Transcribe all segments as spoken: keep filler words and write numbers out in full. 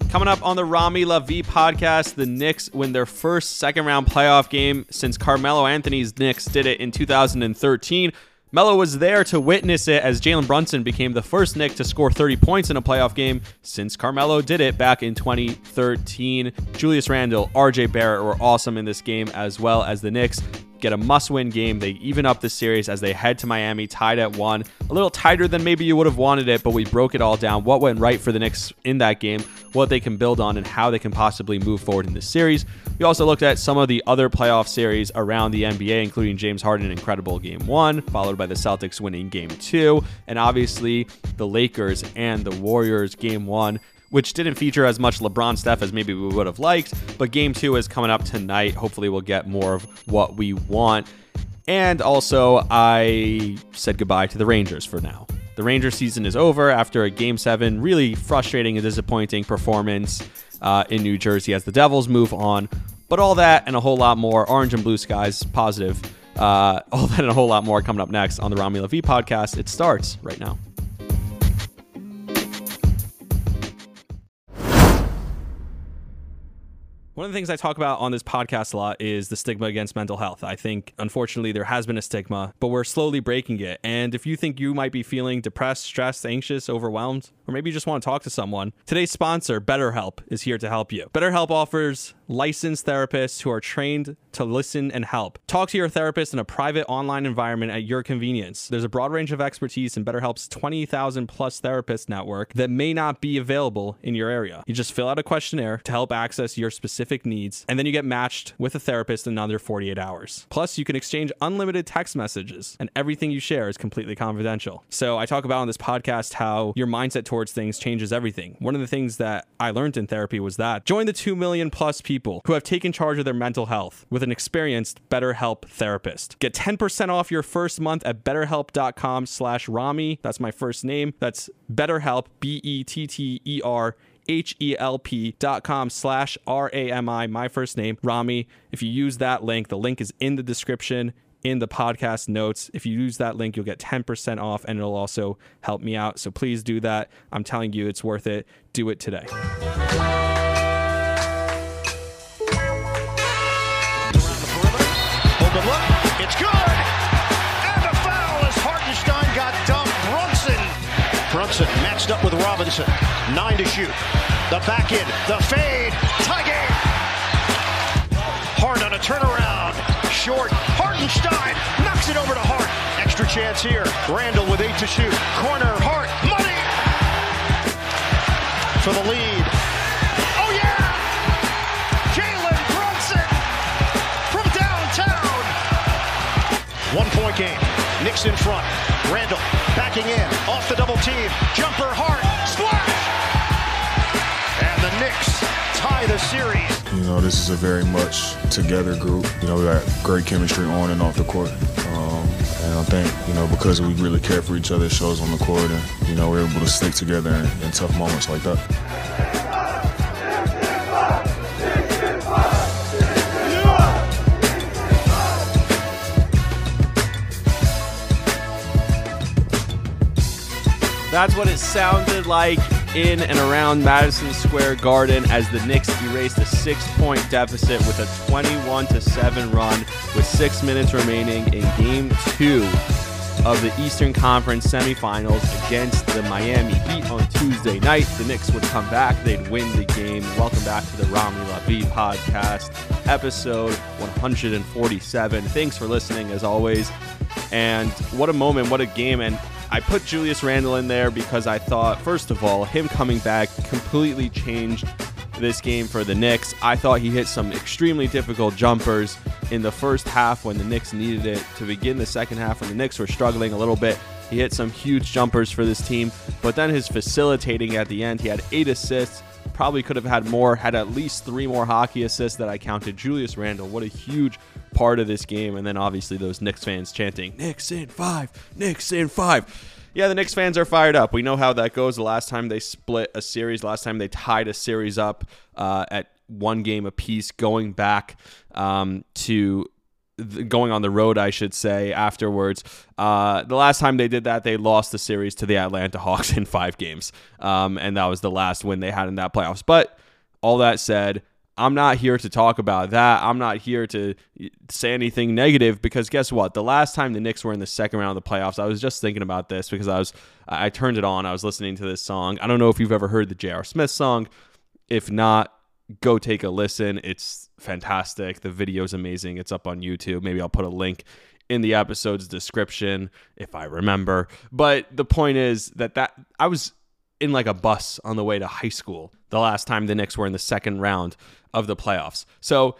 Coming up on the Rami Lavi podcast, the Knicks win their first second-round playoff game since Carmelo Anthony's Knicks did it in two thousand thirteen. Melo was there to witness it as Jalen Brunson became the first Knick to score thirty points in a playoff game since Carmelo did it back in twenty thirteen. Julius Randle, R J Barrett were awesome in this game, as well as the Knicks get a must-win game. They even up the series as they head to Miami, tied at one. A little tighter than maybe you would have wanted it, but we broke it all down. What went right for the Knicks in that game, what they can build on, and how they can possibly move forward in this series. We also looked at some of the other playoff series around the N B A, including James Harden incredible game one, followed by the Celtics winning game two, and obviously the Lakers and the Warriors game one, which didn't feature as much LeBron Steph as maybe we would have liked, but game two is coming up tonight. Hopefully we'll get more of what we want. And also, I said goodbye to the Rangers for now. The Rangers season is over after a game seven, really frustrating and disappointing performance uh, in New Jersey as the Devils move on. But all that and a whole lot more, orange and blue skies, positive, uh, all that and a whole lot more coming up next on the Rami Lavi podcast. It starts right now. One of the things I talk about on this podcast a lot is the stigma against mental health. I think, unfortunately, there has been a stigma, but we're slowly breaking it. And if you think you might be feeling depressed, stressed, anxious, overwhelmed, or maybe you just want to talk to someone, today's sponsor, BetterHelp, is here to help you. BetterHelp offers licensed therapists who are trained to listen and help. Talk to your therapist in a private online environment at your convenience. There's a broad range of expertise in BetterHelp's twenty thousand plus therapist network that may not be available in your area. You just fill out a questionnaire to help access your specific needs, and then you get matched with a therapist in under forty-eight hours. Plus, you can exchange unlimited text messages, and everything you share is completely confidential. So I talk about on this podcast how your mindset towards things changes everything. One of the things that I learned in therapy was that join the two million plus people who have taken charge of their mental health with an experienced BetterHelp therapist. Get ten percent off your first month at betterhelp.com slash Rami. That's my first name. That's BetterHelp, B E T T E R H-E-L-P dot com slash R-A-M-I, my first name, Rami. If you use that link, the link is in the description, in the podcast notes. If you use that link, you'll get ten percent off, and it'll also help me out. So please do that. I'm telling you, it's worth it. Do it today. Open look, it's good, and a foul as Hartenstein got dumped. Brunson, Brunson matched up with Robinson, nine to shoot. The back end, the fade, tie game. Hart on a turnaround, short. Hartenstein knocks it over to Hart. Extra chance here. Randle with eight to shoot. Corner, Hart, money for the lead. Oh yeah, Jalen Brunson from downtown. One point game. Knicks in front. Randle backing in off the double team. Jumper, Hart, splash, and the Knicks tie the series. You know, this is a very much together group. You know, we got great chemistry on and off the court. Um, and I think, you know, because we really care for each other, it shows on the court. And, you know, we're able to stick together in, in tough moments like that. That's what it sounded like in and around Madison Square Garden as the Knicks erased a six-point deficit with a twenty-one to seven run with six minutes remaining in Game two of the Eastern Conference semifinals against the Miami Heat on Tuesday night. The Knicks would come back. They'd win the game. Welcome back to the Rami Lavi podcast, episode one forty-seven. Thanks for listening, as always. And what a moment, what a game. And I put Julius Randle in there because I thought, first of all, him coming back completely changed this game for the Knicks. I thought he hit some extremely difficult jumpers in the first half when the Knicks needed it to begin the second half when the Knicks were struggling a little bit. He hit some huge jumpers for this team, but then his facilitating at the end, he had eight assists, probably could have had more, had at least three more hockey assists that I counted. Julius Randle, what a huge part of this game. And then obviously those Knicks fans chanting, Knicks in five, Knicks in five. Yeah, the Knicks fans are fired up. We know how that goes. The last time they split a series, last time they tied a series up uh, at one game apiece, going back um, to th- going on the road, I should say, afterwards. Uh, the last time they did that, they lost the series to the Atlanta Hawks in five games. Um, and that was the last win they had in that playoffs. But all that said, I'm not here to talk about that. I'm not here to say anything negative because guess what? The last time the Knicks were in the second round of the playoffs, I was just thinking about this because I was I turned it on. I was listening to this song. I don't know if you've ever heard the J R. Smith song. If not, go take a listen. It's fantastic. The video's amazing. It's up on YouTube. Maybe I'll put a link in the episode's description if I remember. But the point is that, that I was in like a bus on the way to high school the last time the Knicks were in the second round of the playoffs. So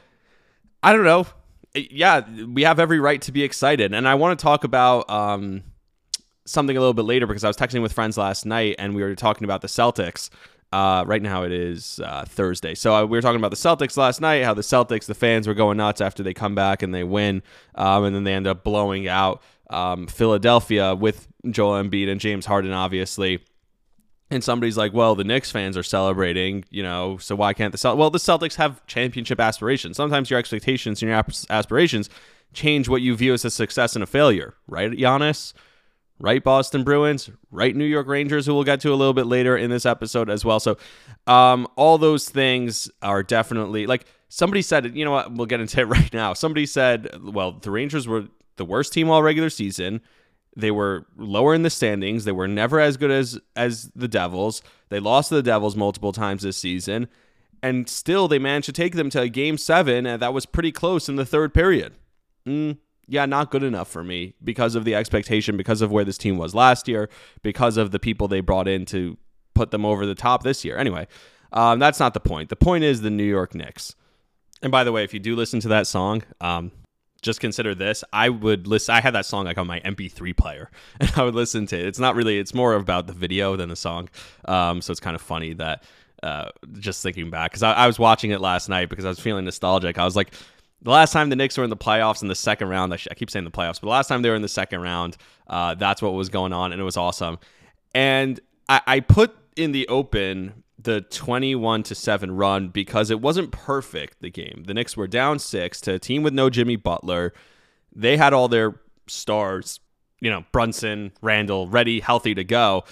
I don't know. Yeah, we have every right to be excited. And I want to talk about um, something a little bit later because I was texting with friends last night and we were talking about the Celtics. Uh, right now it is uh, Thursday. So uh, we were talking about the Celtics last night, how the Celtics, the fans were going nuts after they come back and they win. Um, and then they end up blowing out um, Philadelphia with Joel Embiid and James Harden, obviously. And somebody's like, well, the Knicks fans are celebrating, you know, so why can't the Celtics? Well, the Celtics have championship aspirations. Sometimes your expectations and your aspirations change what you view as a success and a failure. Right, Giannis? Right, Boston Bruins? Right, New York Rangers, who we'll get to a little bit later in this episode as well. So um, all those things are definitely, like somebody said, you know what, we'll get into it right now. Somebody said, well, the Rangers were the worst team all regular season. They were lower in the standings. They were never as good as as the Devils. They lost to the Devils multiple times this season. And still, they managed to take them to game seven, and that was pretty close in the third period. Mm, yeah, not good enough for me because of the expectation, because of where this team was last year, because of the people they brought in to put them over the top this year. Anyway, um, that's not the point. The point is the New York Knicks. And by the way, if you do listen to that song, um, just consider this. I would listen. I had that song like on my M P three player, and I would listen to it. It's not really. It's more about the video than the song. Um, so it's kind of funny that uh, just thinking back because I, I was watching it last night because I was feeling nostalgic. I was like, the last time the Knicks were in the playoffs in the second round. I, sh- I keep saying the playoffs, but the last time they were in the second round, uh, that's what was going on, and it was awesome. And I, I put in the open the twenty-one to seven run because it wasn't perfect, the game. The Knicks were down six to a team with no Jimmy Butler. They had all their stars, you know, Brunson, Randall, ready, healthy to go.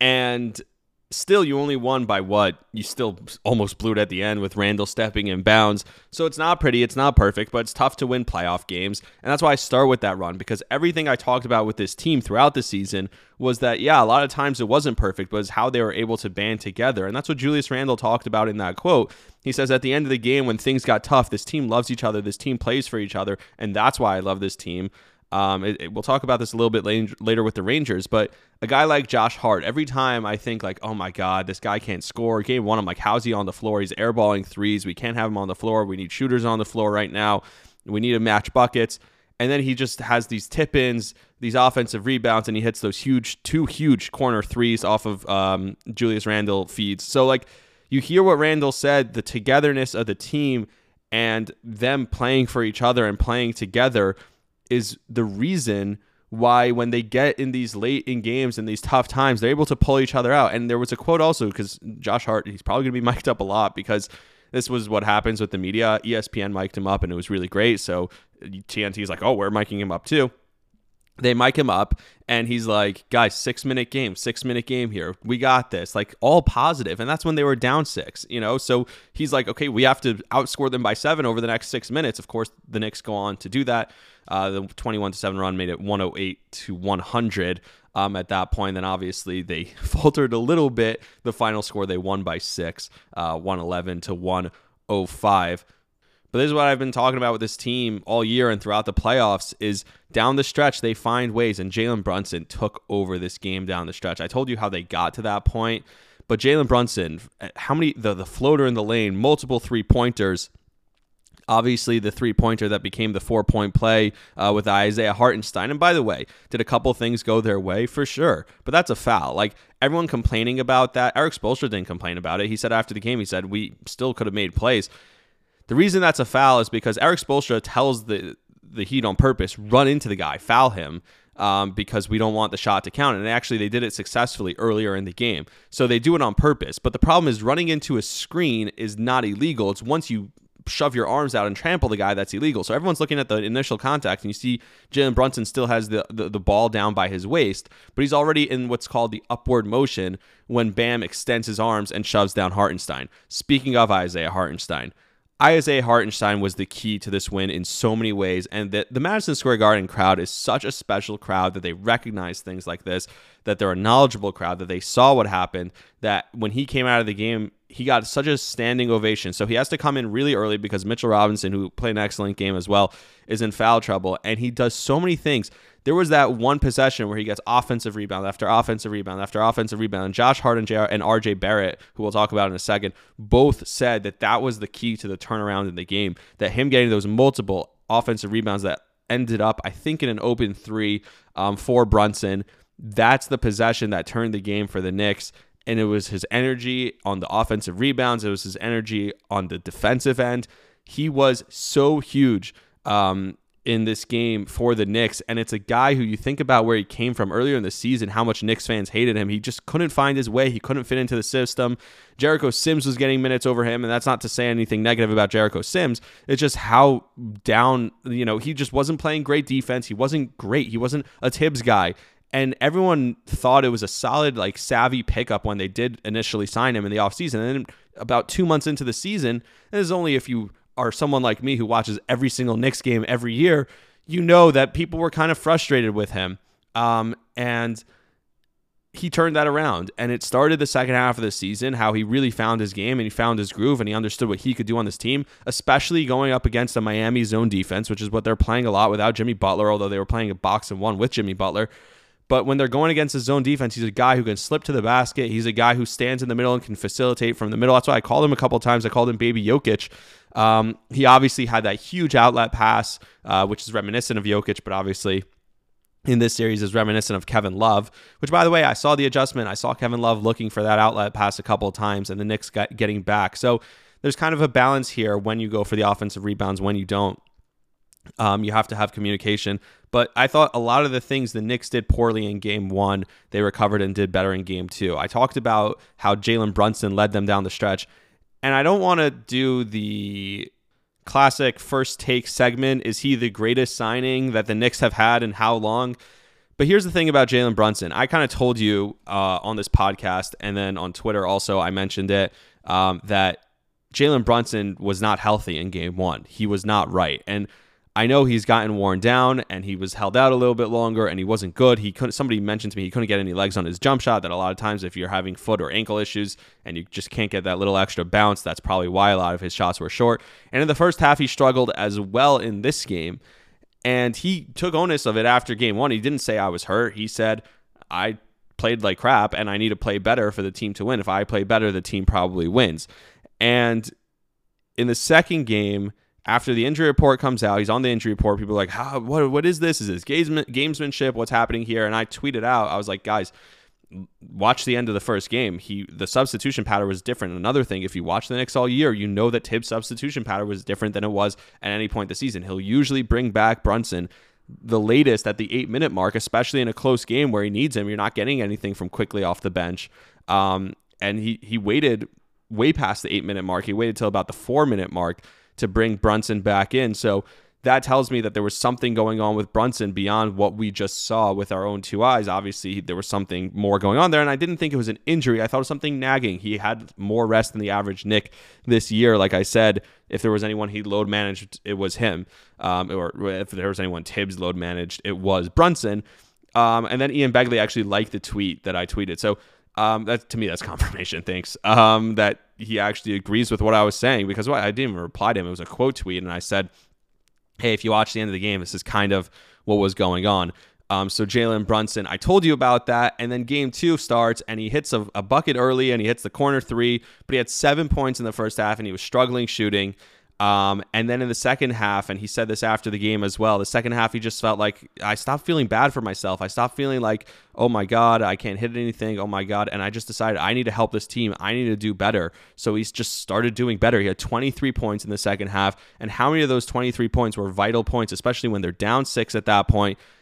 And still, you only won by what? You still almost blew it at the end with Randall stepping in bounds. So it's not pretty, it's not perfect, but it's tough to win playoff games. And that's why I start with that run, because everything I talked about with this team throughout the season was that, yeah, a lot of times it wasn't perfect, but it's how they were able to band together. And that's what Julius Randle talked about in that quote. He says, at the end of the game, when things got tough, this team loves each other, this team plays for each other, and that's why I love this team. Um, it, it, we'll talk about this a little bit later, later with the Rangers, but a guy like Josh Hart, every time I think like, oh my God, this guy can't score. Game one, I'm like, how's he on the floor? He's airballing threes. We can't have him on the floor. We need shooters on the floor right now. We need to match buckets. And then he just has these tip-ins, these offensive rebounds, and he hits those huge, two huge corner threes off of um, Julius Randle feeds. So like, you hear what Randle said, the togetherness of the team and them playing for each other and playing together is the reason why when they get in these late in games and these tough times, they're able to pull each other out. And there was a quote also, because Josh Hart, he's probably going to be mic'd up a lot because this was what happens with the media. E S P N mic'd him up and it was really great. So T N T is like, oh, we're micing him up too. They mic him up and he's like, guys, six minute game, six minute game here. We got this, like all positive. And that's when they were down six, you know? So he's like, okay, we have to outscore them by seven over the next six minutes. Of course, the Knicks go on to do that. Uh, the twenty-one to seven run made it one oh eight to one hundred um, at that point. Then obviously they faltered a little bit. The final score, they won by six, uh, one eleven to one oh five. But this is what I've been talking about with this team all year and throughout the playoffs is down the stretch, they find ways. And Jalen Brunson took over this game down the stretch. I told you how they got to that point. But Jalen Brunson, how many, the, the floater in the lane, multiple three-pointers. Obviously, the three-pointer that became the four-point play uh, with Isaiah Hartenstein. And by the way, did a couple things go their way? For sure. But that's a foul. Like, everyone complaining about that. Erik Spoelstra didn't complain about it. He said after the game, he said, we still could have made plays. The reason that's a foul is because Erik Spoelstra tells the, the Heat on purpose, run into the guy, foul him, um, because we don't want the shot to count. And actually, they did it successfully earlier in the game. So they do it on purpose. But the problem is running into a screen is not illegal. It's once you shove your arms out and trample the guy, that's illegal. So everyone's looking at the initial contact, and you see Jalen Brunson still has the, the, the ball down by his waist, but he's already in what's called the upward motion when Bam extends his arms and shoves down Hartenstein. Speaking of Isaiah Hartenstein, Isaiah Hartenstein was the key to this win in so many ways, and that the Madison Square Garden crowd is such a special crowd that they recognize things like this, that they're a knowledgeable crowd, that they saw what happened, that when he came out of the game, he got such a standing ovation. So he has to come in really early because Mitchell Robinson, who played an excellent game as well, is in foul trouble, and he does so many things. There was that one possession where he gets offensive rebound after offensive rebound after offensive rebound. And Josh Hart and R J Barrett, who we'll talk about in a second, both said that that was the key to the turnaround in the game, that him getting those multiple offensive rebounds that ended up, I think, in an open three um, for Brunson. That's the possession that turned the game for the Knicks. And it was his energy on the offensive rebounds. It was his energy on the defensive end. He was so huge um, in this game for the Knicks. And it's a guy who you think about where he came from earlier in the season, how much Knicks fans hated him. He just couldn't find his way. He couldn't fit into the system. Jericho Sims was getting minutes over him. And that's not to say anything negative about Jericho Sims. It's just how down, you know, he just wasn't playing great defense. He wasn't great. He wasn't a Tibbs guy. And everyone thought it was a solid, like, savvy pickup when they did initially sign him in the offseason. And then about two months into the season, and this is only if you are someone like me who watches every single Knicks game every year, you know that people were kind of frustrated with him. Um, and he turned that around. And it started the second half of the season, how he really found his game and he found his groove and he understood what he could do on this team, especially going up against a Miami zone defense, which is what they're playing a lot without Jimmy Butler, although they were playing a box and one with Jimmy Butler. But when they're going against his zone defense, he's a guy who can slip to the basket. He's a guy who stands in the middle and can facilitate from the middle. That's why I called him a couple of times. I called him Baby Jokic. Um, he obviously had that huge outlet pass, uh, which is reminiscent of Jokic, but obviously in this series is reminiscent of Kevin Love, which, by the way, I saw the adjustment. I saw Kevin Love looking for that outlet pass a couple of times and the Knicks got getting back. So there's kind of a balance here when you go for the offensive rebounds, when you don't. Um, you have to have communication. But I thought a lot of the things the Knicks did poorly in game one, they recovered and did better in game two. I talked about how Jalen Brunson led them down the stretch. And I don't want to do the classic first take segment. Is he the greatest signing that the Knicks have had in how long? But here's the thing about Jalen Brunson. I kind of told you uh, on this podcast and then on Twitter also, I mentioned it, um, that Jalen Brunson was not healthy in game one. He was not right. And I know he's gotten worn down and he was held out a little bit longer and he wasn't good. He couldn't. Somebody mentioned to me he couldn't get any legs on his jump shot. That a lot of times if you're having foot or ankle issues and you just can't get that little extra bounce, that's probably why a lot of his shots were short. And in the first half, he struggled as well in this game. And he took onus of it after game one. He didn't say I was hurt. He said, I played like crap and I need to play better for the team to win. If I play better, the team probably wins. And in the second game, after the injury report comes out, he's on the injury report. People are like, How, what, what is this? Is this gamesmanship? What's happening here? And I tweeted out, I was like, guys, watch the end of the first game. He The substitution pattern was different. Another thing, if you watch the Knicks all year, you know that Tibbs' substitution pattern was different than it was at any point this season. He'll usually bring back Brunson the latest at the eight-minute mark, especially in a close game where he needs him. You're not getting anything from quickly off the bench. Um, and he, he waited way past the eight-minute mark. He waited till about the four-minute mark to bring Brunson back in. So that tells me that there was something going on with Brunson beyond what we just saw with our own two eyes. Obviously, there was something more going on there, and I didn't think it was an injury. I thought it was something nagging. He had more rest than the average Knick this year. Like I said, if there was anyone he load managed, it was him. Um, or if there was anyone Tibbs load managed, it was Brunson. Um, and then Ian Begley actually liked the tweet that I tweeted. So Um, that to me, that's confirmation. Thanks. Um, that he actually agrees with what I was saying, because what I didn't even reply to him. It was a quote tweet, and I said, "Hey, if you watch the end of the game, this is kind of what was going on." Um, so Jalen Brunson, I told you about that, and then game two starts, and he hits a, a bucket early, and he hits the corner three, but he had seven points in the first half, and he was struggling shooting. Um, and then in the second half, and he said this after the game as well, the second half, he just felt like, I stopped feeling bad for myself. I stopped feeling like, oh my God, I can't hit anything. Oh my God. And I just decided I need to help this team. I need to do better. So he's just started doing better. He had twenty-three points in the second half. And how many of those twenty-three points were vital points, especially when they're down six at that point?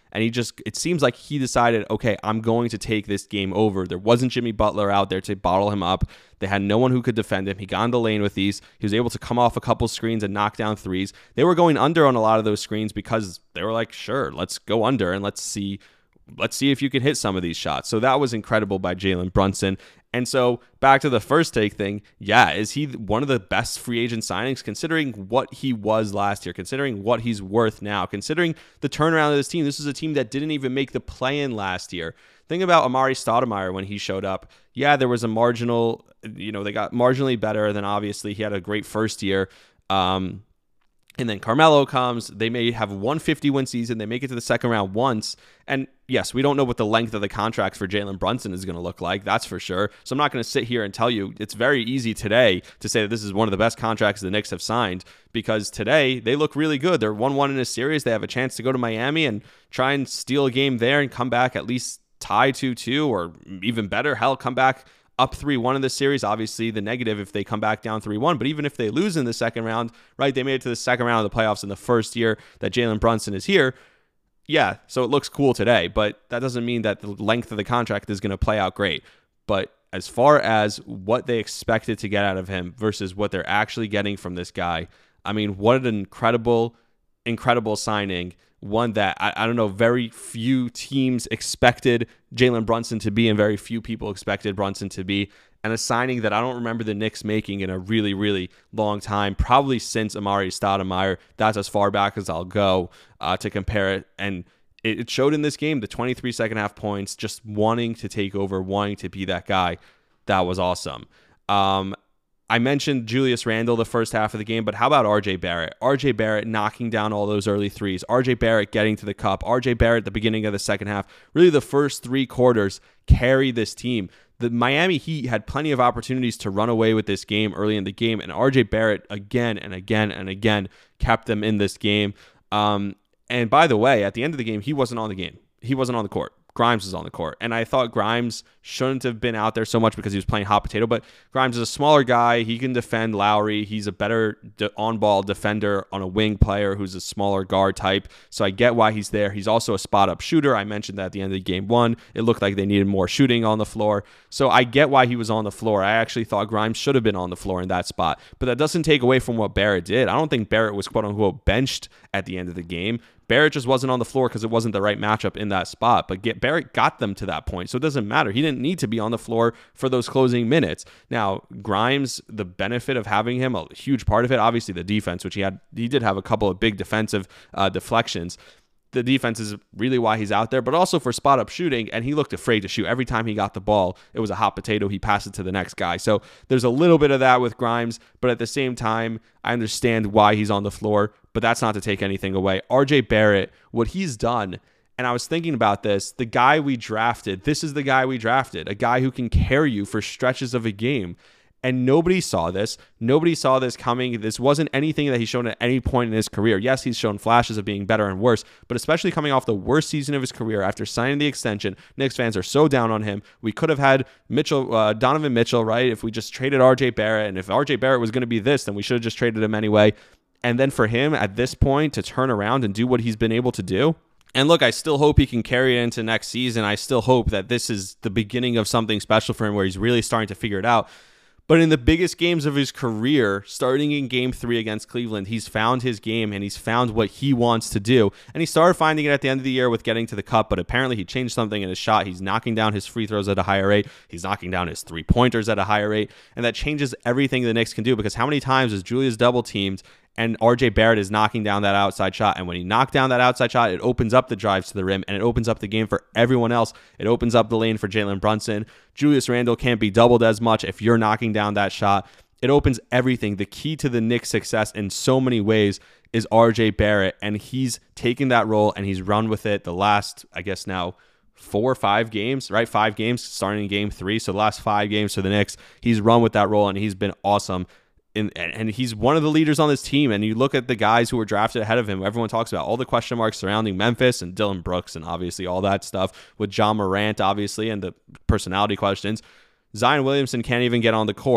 And he just, it seems like he decided, okay, I'm going to take this game over. There wasn't Jimmy Butler out there to bottle him up. They had no one who could defend him. He got in the lane with these. He was able to come off a couple screens and knock down threes. They were going under on a lot of those screens because they were like, sure, let's go under and let's see Let's see if you can hit some of these shots. So that was incredible by Jalen Brunson. And so back to the first take thing, yeah, is he one of the best free agent signings considering what he was last year, considering what he's worth now, considering the turnaround of this team? This is a team that didn't even make the play-in last year. Think about Amari Stoudemire when he showed up. Yeah, there was a marginal, you know, they got marginally better than obviously he had a great first year. Um, And then Carmelo comes. They may have one fifty-win season. They make it to the second round once. And yes, we don't know what the length of the contracts for Jalen Brunson is going to look like. That's for sure. So I'm not going to sit here and tell you. It's very easy today to say that this is one of the best contracts the Knicks have signed because today they look really good. They're one one in a series. They have a chance to go to Miami and try and steal a game there and come back at least tie two two or even better. Hell, come back up three one in this series. Obviously, the negative if they come back down three one. But even if they lose in the second round, right, they made it to the second round of the playoffs in the first year that Jalen Brunson is here. Yeah, so it looks cool today, but that doesn't mean that the length of the contract is going to play out great. But as far as what they expected to get out of him versus what they're actually getting from this guy, I mean, what an incredible, incredible signing. One that, I, I don't know, very few teams expected Jalen Brunson to be and very few people expected Brunson to be. And a signing that I don't remember the Knicks making in a really, really long time, probably since Amari Stoudemire. That's as far back as I'll go uh, to compare it. And it, it showed in this game, the twenty-three second half points, just wanting to take over, wanting to be that guy. That was awesome. Um, I mentioned Julius Randle the first half of the game, but how about R J Barrett? R J Barrett knocking down all those early threes. R J Barrett getting to the cup. R J Barrett at the beginning of the second half. Really the first three quarters carried this team. The Miami Heat had plenty of opportunities to run away with this game early in the game, and R J Barrett again and again and again kept them in this game. Um, and by the way, at the end of the game, he wasn't on the game. He wasn't on the court. Grimes was on the court. And I thought Grimes shouldn't have been out there so much because he was playing hot potato, but Grimes is a smaller guy. He can defend Lowry. He's a better de- on-ball defender on a wing player who's a smaller guard type. So I get why he's there. He's also a spot-up shooter. I mentioned that at the end of game one. It looked like they needed more shooting on the floor. So I get why he was on the floor. I actually thought Grimes should have been on the floor in that spot. But that doesn't take away from what Barrett did. I don't think Barrett was quote-unquote benched at the end of the game. Barrett just wasn't on the floor because it wasn't the right matchup in that spot. But get, Barrett got them to that point, so it doesn't matter. He didn't need to be on the floor for those closing minutes. Now, Grimes, the benefit of having him, a huge part of it, obviously the defense, which he had, he did have a couple of big defensive uh, deflections. The defense is really why he's out there, but also for spot-up shooting, and he looked afraid to shoot. Every time he got the ball, it was a hot potato. He passed it to the next guy. So there's a little bit of that with Grimes, but at the same time, I understand why he's on the floor, but that's not to take anything away. R J Barrett, what he's done, and I was thinking about this, the guy we drafted, this is the guy we drafted, a guy who can carry you for stretches of a game. And nobody saw this. Nobody saw this coming. This wasn't anything that he's shown at any point in his career. Yes, he's shown flashes of being better and worse, but especially coming off the worst season of his career after signing the extension, Knicks fans are so down on him. We could have had Mitchell, uh, Donovan Mitchell, right? If we just traded R J Barrett, and if R J Barrett was going to be this, then we should have just traded him anyway. And then for him at this point to turn around and do what he's been able to do. And look, I still hope he can carry it into next season. I still hope that this is the beginning of something special for him where he's really starting to figure it out. But in the biggest games of his career, starting in game three against Cleveland, he's found his game and he's found what he wants to do. And he started finding it at the end of the year with getting to the cup, but apparently he changed something in his shot. He's knocking down his free throws at a higher rate. He's knocking down his three-pointers at a higher rate. And that changes everything the Knicks can do, because how many times is Julius double-teamed and R J Barrett is knocking down that outside shot? And when he knocked down that outside shot, it opens up the drives to the rim, and it opens up the game for everyone else. It opens up the lane for Jalen Brunson. Julius Randle can't be doubled as much if you're knocking down that shot. It opens everything. The key to the Knicks' success in so many ways is R J Barrett, and he's taken that role and he's run with it the last, I guess now, four or five games, right? Five games starting in game three. So the last five games for the Knicks, he's run with that role and he's been awesome. And, and he's one of the leaders on this team. And you look at the guys who were drafted ahead of him, everyone talks about all the question marks surrounding Memphis and Dillon Brooks and obviously all that stuff with John Morant, obviously, and the personality questions. Zion Williamson can't even get on the court.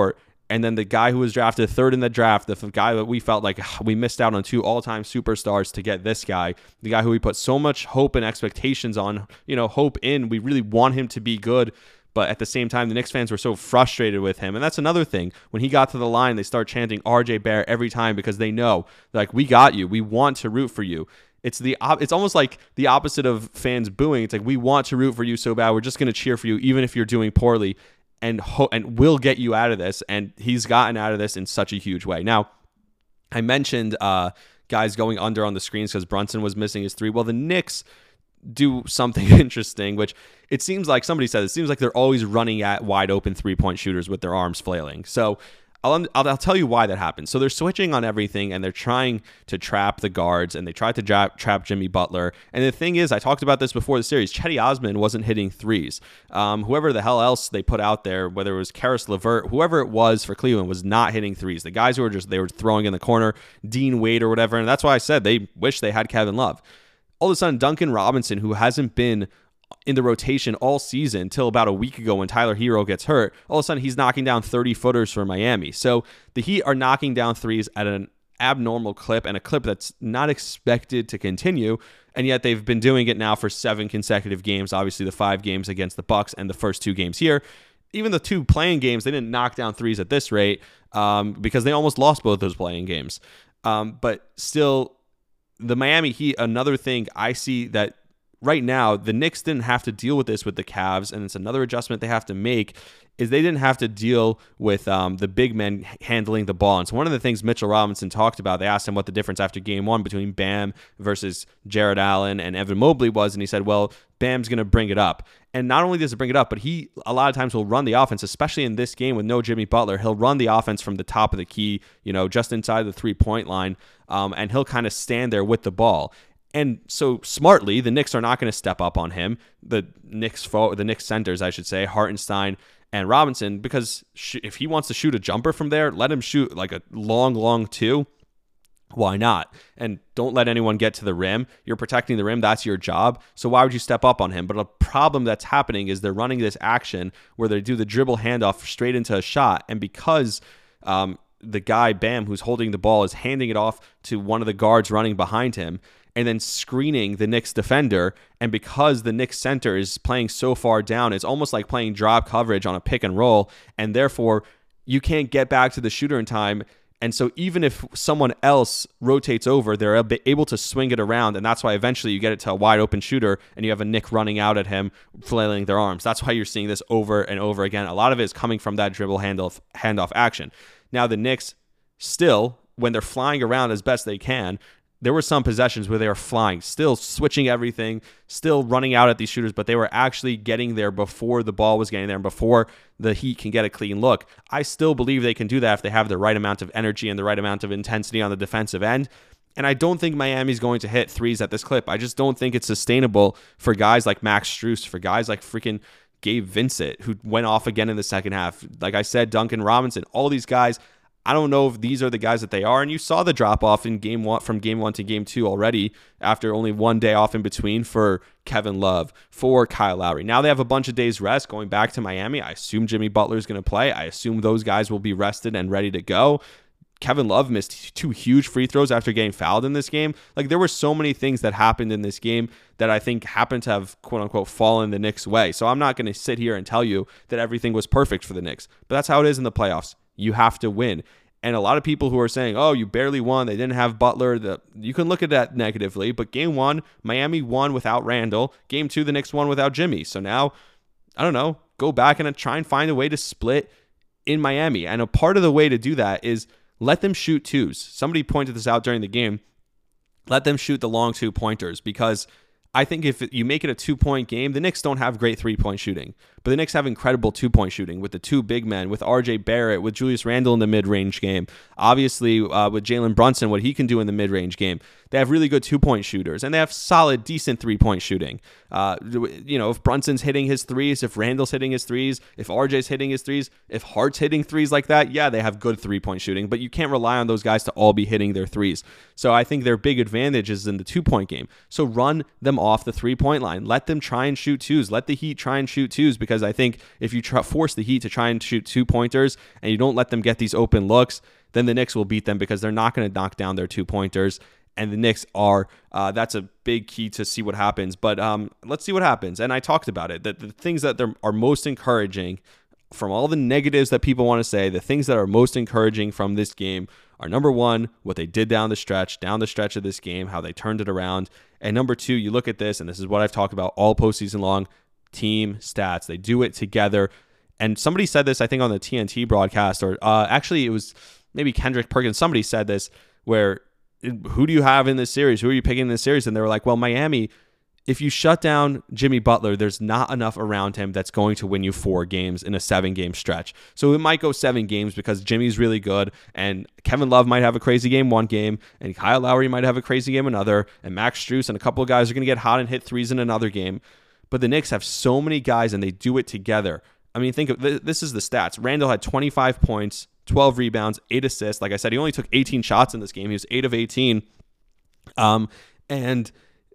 And then the guy who was drafted third in the draft, the guy that we felt like ugh, we missed out on two all-time superstars to get this guy, the guy who we put so much hope and expectations on, you know, hope in. We really want him to be good. But at the same time, the Knicks fans were so frustrated with him. And that's another thing. When he got to the line, they start chanting R J Barrett every time because they know, like, we got you. We want to root for you. It's the it's almost like the opposite of fans booing. It's like, we want to root for you so bad. We're just going to cheer for you even if you're doing poorly. And ho- and we'll get you out of this. And he's gotten out of this in such a huge way. Now, I mentioned uh, guys going under on the screens because Brunson was missing his three. Well, the Knicks do something interesting, which it seems like somebody said, it seems like they're always running at wide open three-point shooters with their arms flailing. So I'll, I'll, I'll tell you why that happens. So they're switching on everything, and they're trying to trap the guards, and they tried to trap, trap Jimmy Butler. And the thing is, I talked about this before the series, Chetty Osman wasn't hitting threes. Um, whoever the hell else they put out there, whether it was Karis LeVert, whoever it was for Cleveland, was not hitting threes. The guys who were just, they were throwing in the corner, Dean Wade or whatever, and that's why I said they wish they had Kevin Love. All of a sudden, Duncan Robinson, who hasn't been in the rotation all season until about a week ago when Tyler Hero gets hurt, all of a sudden he's knocking down thirty footers for Miami. So the Heat are knocking down threes at an abnormal clip, and a clip that's not expected to continue, and yet they've been doing it now for seven consecutive games. Obviously the five games against the Bucks and the first two games here. Even the two playing games, they didn't knock down threes at this rate um, because they almost lost both those playing games. Um, but still, the Miami Heat, another thing I see that right now, the Knicks didn't have to deal with this with the Cavs, and it's another adjustment they have to make, is they didn't have to deal with um, the big men handling the ball. And so one of the things Mitchell Robinson talked about, they asked him what the difference after game one between Bam versus Jared Allen and Evan Mobley was, and he said, well, Bam's going to bring it up. And not only does it bring it up, but he a lot of times will run the offense, especially in this game with no Jimmy Butler. He'll run the offense from the top of the key, you know, just inside the three-point line, um, and he'll kind of stand there with the ball. And so smartly, the Knicks are not going to step up on him. The Knicks, fo- the Knicks centers, I should say, Hartenstein and Robinson, because sh- if he wants to shoot a jumper from there, let him shoot like a long, long two. Why not? And don't let anyone get to the rim. You're protecting the rim. That's your job. So why would you step up on him? But a problem that's happening is they're running this action where they do the dribble handoff straight into a shot. And because um, the guy, Bam, who's holding the ball is handing it off to one of the guards running behind him and then screening the Knicks defender, and because the Knicks center is playing so far down, it's almost like playing drop coverage on a pick and roll, and therefore you can't get back to the shooter in time. And so even if someone else rotates over, they're able to swing it around, and that's why eventually you get it to a wide open shooter, and you have a Knick running out at him, flailing their arms. That's why you're seeing this over and over again. A lot of it is coming from that dribble handoff, handoff action. Now the Knicks still, when they're flying around as best they can, there were some possessions where they were flying, still switching everything, still running out at these shooters, but they were actually getting there before the ball was getting there and before the Heat can get a clean look. I still believe they can do that if they have the right amount of energy and the right amount of intensity on the defensive end. And I don't think Miami's going to hit threes at this clip. I just don't think it's sustainable for guys like Max Strus, for guys like freaking Gabe Vincent, who went off again in the second half. Like I said, Duncan Robinson, all these guys, I don't know if these are the guys that they are. And you saw the drop off in game one, from game one to game two already, after only one day off in between for Kevin Love, for Kyle Lowry. Now they have a bunch of days rest going back to Miami. I assume Jimmy Butler is going to play. I assume those guys will be rested and ready to go. Kevin Love missed two huge free throws after getting fouled in this game. Like, there were so many things that happened in this game that I think happened to have, quote unquote, fallen the Knicks' way. So I'm not going to sit here and tell you that everything was perfect for the Knicks, but that's how it is in the playoffs. You have to win. And a lot of people who are saying, oh, you barely won, they didn't have Butler, the, you can look at that negatively, but game one, Miami won without Randall. Game two, the Knicks won without Jimmy. So now, I don't know, go back and try and find a way to split in Miami. And a part of the way to do that is let them shoot twos. Somebody pointed this out during the game. Let them shoot the long two pointers, because I think if you make it a two-point game, the Knicks don't have great three-point shooting, but the Knicks have incredible two-point shooting with the two big men, with R J Barrett, with Julius Randle in the mid-range game. Obviously, uh, with Jalen Brunson, what he can do in the mid-range game. They have really good two-point shooters, and they have solid, decent three-point shooting. Uh, you know, if Brunson's hitting his threes, if Randle's hitting his threes, if R J's hitting his threes, if Hart's hitting threes like that, yeah, they have good three-point shooting, but you can't rely on those guys to all be hitting their threes. So I think their big advantage is in the two-point game. So run them off the three-point line. Let them try and shoot twos. Let the Heat try and shoot twos, because because I think if you try, force the Heat to try and shoot two-pointers and you don't let them get these open looks, then the Knicks will beat them because they're not going to knock down their two-pointers. And the Knicks are. Uh, that's a big key to see what happens. But um, let's see what happens. And I talked about it. That the things that are most encouraging from all the negatives that people want to say, the things that are most encouraging from this game are, number one, what they did down the stretch, down the stretch of this game, how they turned it around. And number two, you look at this, and this is what I've talked about all postseason long, team stats. They do it together. And somebody said this, I think, on the T N T broadcast, or uh, actually it was maybe Kendrick Perkins. Somebody said this where, who do you have in this series? Who are you picking in this series? And they were like, well, Miami, if you shut down Jimmy Butler, there's not enough around him that's going to win you four games in a seven-game stretch. So it might go seven games because Jimmy's really good, and Kevin Love might have a crazy game one game, and Kyle Lowry might have a crazy game another, and Max Strus and a couple of guys are going to get hot and hit threes in another game. But the Knicks have so many guys, and they do it together. I mean, think of th- this is the stats. Randall had twenty-five points, twelve rebounds, eight assists. Like I said, he only took eighteen shots in this game. He was eight of eighteen. Um, and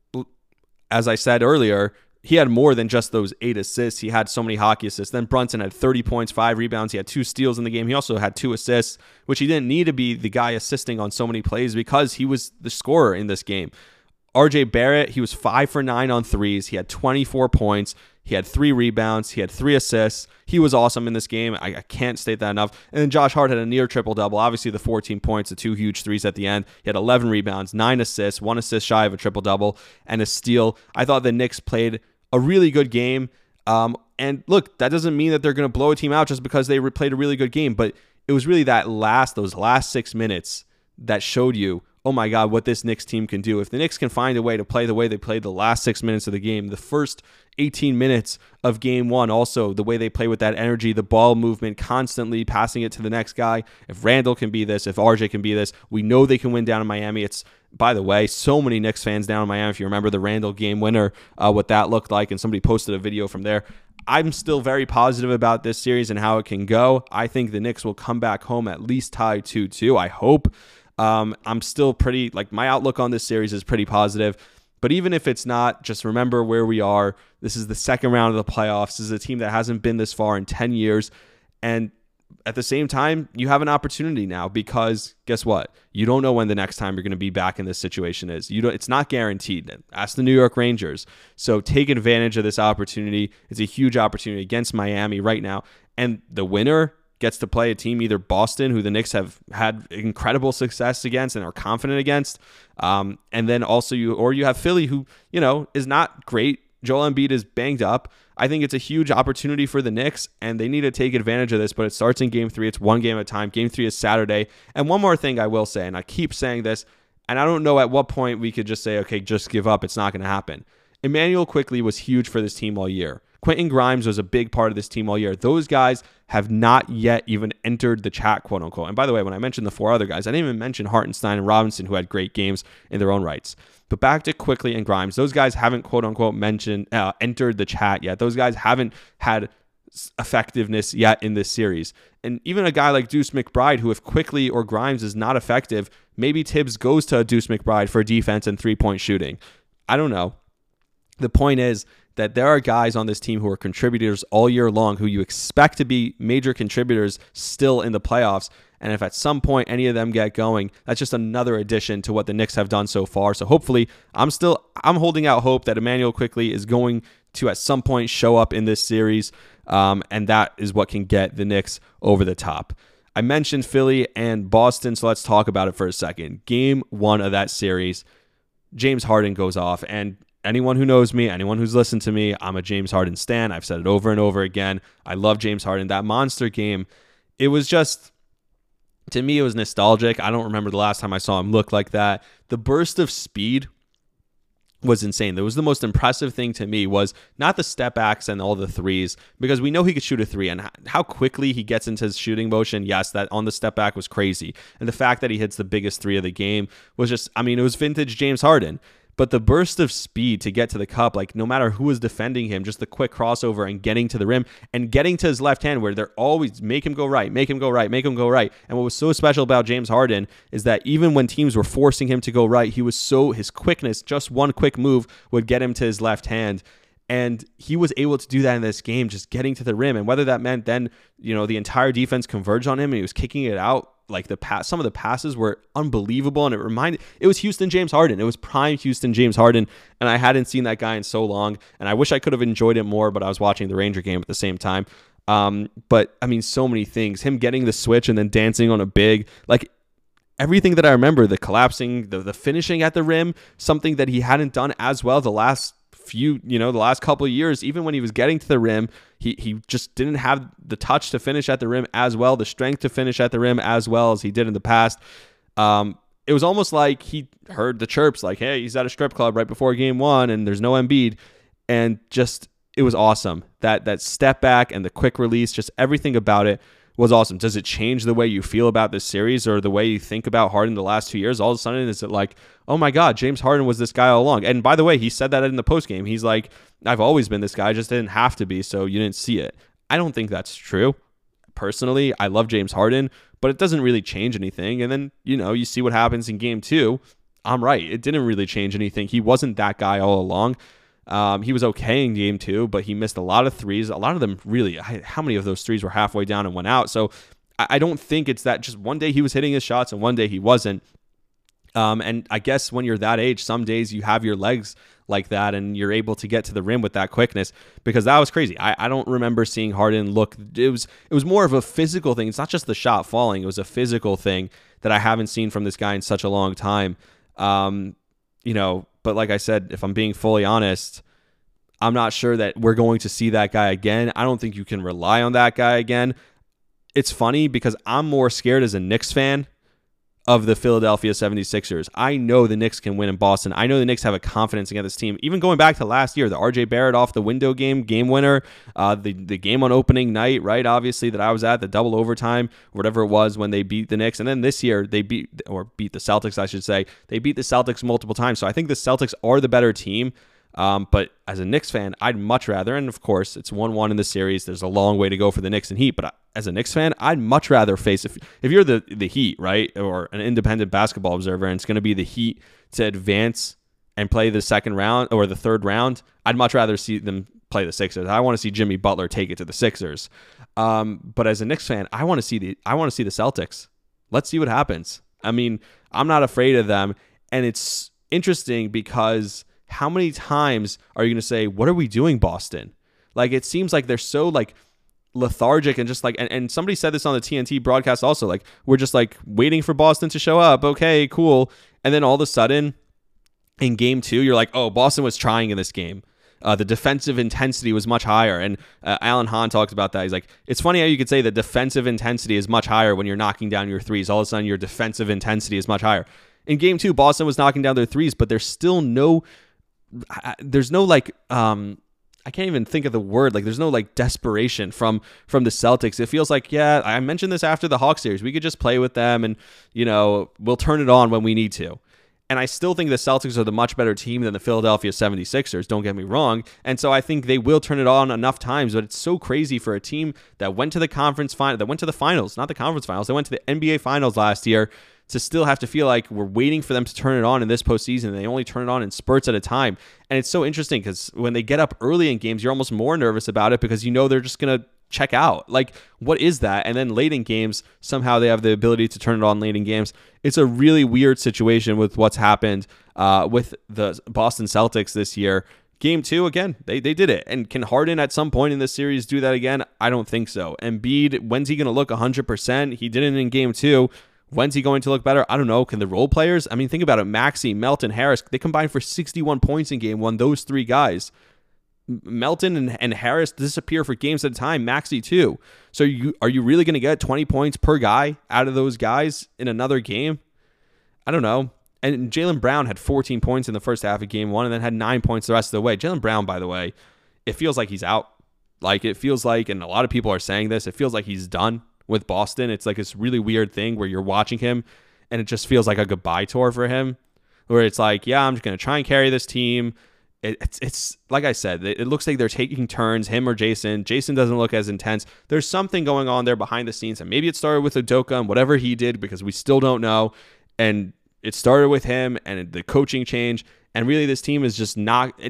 as I said earlier, he had more than just those eight assists. He had so many hockey assists. Then Brunson had thirty points, five rebounds. He had two steals in the game. He also had two assists, which he didn't need to be the guy assisting on so many plays because he was the scorer in this game. R J Barrett, he was five for nine on threes. He had twenty-four points. He had three rebounds. He had three assists. He was awesome in this game. I, I can't state that enough. And then Josh Hart had a near triple-double. Obviously, the fourteen points, the two huge threes at the end. He had eleven rebounds, nine assists, one assist shy of a triple-double, and a steal. I thought the Knicks played a really good game. Um, and look, that doesn't mean that they're going to blow a team out just because they played a really good game. But it was really that last, those last six minutes that showed you, oh my God, what this Knicks team can do. If the Knicks can find a way to play the way they played the last six minutes of the game, the first eighteen minutes of game one, also the way they play with that energy, the ball movement, constantly passing it to the next guy. If Randall can be this, if R J can be this, we know they can win down in Miami. It's, by the way, so many Knicks fans down in Miami. If you remember the Randall game winner, uh, what that looked like, and somebody posted a video from there. I'm still very positive about this series and how it can go. I think the Knicks will come back home at least tied two two. I hope. Um, I'm still pretty, like, my outlook on this series is pretty positive. But even if it's not, just remember where we are. This is the second round of the playoffs. This is a team that hasn't been this far in ten years. And at the same time, you have an opportunity now because guess what? You don't know when the next time you're going to be back in this situation is. You don't, it's not guaranteed. Ask the New York Rangers. So take advantage of this opportunity. It's a huge opportunity against Miami right now. And the winner gets to play a team, either Boston, who the Knicks have had incredible success against and are confident against. Um, and then also you, or you have Philly, who, you know, is not great. Joel Embiid is banged up. I think it's a huge opportunity for the Knicks, and they need to take advantage of this, but it starts in game three. It's one game at a time. Game three is Saturday. And one more thing I will say, and I keep saying this, and I don't know at what point we could just say, okay, just give up. It's not going to happen. Immanuel Quickley was huge for this team all year. Quentin Grimes was a big part of this team all year. Those guys have not yet even entered the chat, quote unquote. And by the way, when I mentioned the four other guys, I didn't even mention Hartenstein and Robinson, who had great games in their own rights. But back to Quickley and Grimes, those guys haven't, quote unquote, mentioned uh, entered the chat yet. Those guys haven't had effectiveness yet in this series. And even a guy like Deuce McBride, who if Quickley or Grimes is not effective, maybe Tibbs goes to Deuce McBride for defense and three-point shooting. I don't know. The point is that there are guys on this team who are contributors all year long who you expect to be major contributors still in the playoffs. And if at some point any of them get going, that's just another addition to what the Knicks have done so far. So hopefully, I'm still I'm holding out hope that Immanuel Quickley is going to at some point show up in this series, um, and that is what can get the Knicks over the top. I mentioned Philly and Boston, so let's talk about it for a second. Game one of that series, James Harden goes off, and anyone who knows me, anyone who's listened to me, I'm a James Harden stan. I've said it over and over again. I love James Harden. That monster game, it was just, to me, it was nostalgic. I don't remember the last time I saw him look like that. The burst of speed was insane. That was the most impressive thing to me, was not the step backs and all the threes, because we know he could shoot a three, and how quickly he gets into his shooting motion. Yes, that on the step back was crazy. And the fact that he hits the biggest three of the game was just, I mean, it was vintage James Harden. But the burst of speed to get to the cup, like no matter who was defending him, just the quick crossover and getting to the rim and getting to his left hand, where they're always make him go right, make him go right, make him go right. And what was so special about James Harden is that even when teams were forcing him to go right, he was so, his quickness, just one quick move would get him to his left hand. And he was able to do that in this game, just getting to the rim. And whether that meant then, you know, the entire defense converged on him and he was kicking it out, like the pass, some of the passes were unbelievable. And it reminded, it was Houston James Harden. It was prime Houston James Harden. And I hadn't seen that guy in so long. And I wish I could have enjoyed it more, but I was watching the Ranger game at the same time. Um, but I mean, so many things, him getting the switch and then dancing on a big, like everything that I remember, the collapsing, the, the finishing at the rim, something that he hadn't done as well the last few, you know, the last couple of years. Even when he was getting to the rim, he he just didn't have the touch to finish at the rim as well, the strength to finish at the rim as well as he did in the past. Um, it was almost like he heard the chirps like, hey, he's at a strip club right before game one and there's no Embiid, and just it was awesome. That that step back and the quick release, just everything about it was awesome. Does it change the way you feel about this series or the way you think about Harden the last two years? All of a sudden, is it like, oh my God, James Harden was this guy all along? And by the way, he said that in the postgame. He's like, I've always been this guy, I just didn't have to be, so you didn't see it. I don't think that's true. Personally, I love James Harden, but it doesn't really change anything. And then, you know, you see what happens in game two. I'm right. It didn't really change anything. He wasn't that guy all along. Um, he was okay in game two, but he missed a lot of threes. A lot of them really, how many of those threes were halfway down and went out? So I don't think it's that just one day he was hitting his shots and one day he wasn't. Um, and I guess when you're that age, some days you have your legs like that and you're able to get to the rim with that quickness, because that was crazy. I, I don't remember seeing Harden look, it was, it was more of a physical thing. It's not just the shot falling. It was a physical thing that I haven't seen from this guy in such a long time. Um, you know, But like I said, if I'm being fully honest, I'm not sure that we're going to see that guy again. I don't think you can rely on that guy again. It's funny because I'm more scared as a Knicks fan of the Philadelphia seventy-sixers. I know the Knicks can win in Boston. I know the Knicks have a confidence against this team. Even going back to last year, the R J Barrett off the window game, game winner, uh, the, the game on opening night, right, obviously, that I was at, the double overtime, whatever it was when they beat the Knicks. And then this year, they beat, or beat the Celtics, I should say. They beat the Celtics multiple times. So I think the Celtics are the better team. Um, but as a Knicks fan, I'd much rather, and of course, it's one one in the series. There's a long way to go for the Knicks and Heat. But as a Knicks fan, I'd much rather face, if if you're the, the Heat, right, or an independent basketball observer, and it's going to be the Heat to advance and play the second round or the third round, I'd much rather see them play the Sixers. I want to see Jimmy Butler take it to the Sixers. Um, but as a Knicks fan, I want to see the I want to see the Celtics. Let's see what happens. I mean, I'm not afraid of them, and it's interesting because how many times are you going to say, what are we doing, Boston? Like, it seems like they're so, like, lethargic and just, like, and, and somebody said this on the T N T broadcast also, like, we're just, like, waiting for Boston to show up. Okay, cool. And then all of a sudden, in game two, you're like, oh, Boston was trying in this game. Uh, the defensive intensity was much higher. And uh, Alan Hahn talks about that. He's like, it's funny how you could say the defensive intensity is much higher when you're knocking down your threes. All of a sudden, your defensive intensity is much higher. In game two, Boston was knocking down their threes, but there's still no... there's no like um I can't even think of the word, like there's no like desperation from from the Celtics. It feels like, yeah, I mentioned this after the Hawks series, we could just play with them and, you know, we'll turn it on when we need to. And I still think the Celtics are the much better team than the Philadelphia seventy-sixers, don't get me wrong. And so I think they will turn it on enough times, but it's so crazy for a team that went to the conference final, that went to the finals, not the conference finals, they went to the N B A finals last year, to still have to feel like we're waiting for them to turn it on in this postseason. They only turn it on in spurts at a time. And it's so interesting because when they get up early in games, you're almost more nervous about it because you know they're just going to check out. Like, what is that? And then late in games, somehow they have the ability to turn it on late in games. It's a really weird situation with what's happened uh, with the Boston Celtics this year. Game two, again, they, they did it. And can Harden at some point in this series do that again? I don't think so. Embiid, when's he going to look one hundred percent? He didn't in game two. When's he going to look better? I don't know. Can the role players? I mean, think about it. Maxey, Melton, Harris, they combined for sixty-one points in game one. Those three guys. Melton and, and Harris disappear for games at a time. Maxey too. So you are you really going to get twenty points per guy out of those guys in another game? I don't know. And Jaylen Brown had fourteen points in the first half of game one and then had nine points the rest of the way. Jaylen Brown, by the way, it feels like he's out. Like it feels like, and a lot of people are saying this, it feels like he's done with Boston. It's like this really weird thing where you're watching him and it just feels like a goodbye tour for him, where it's like, yeah, I'm just going to try and carry this team. It, it's, it's like I said, it, it looks like they're taking turns, him or Jason. Jason doesn't look as intense. There's something going on there behind the scenes, and maybe it started with Udoka and whatever he did, because we still don't know. And it started with him and the coaching change. And really, this team is just not. And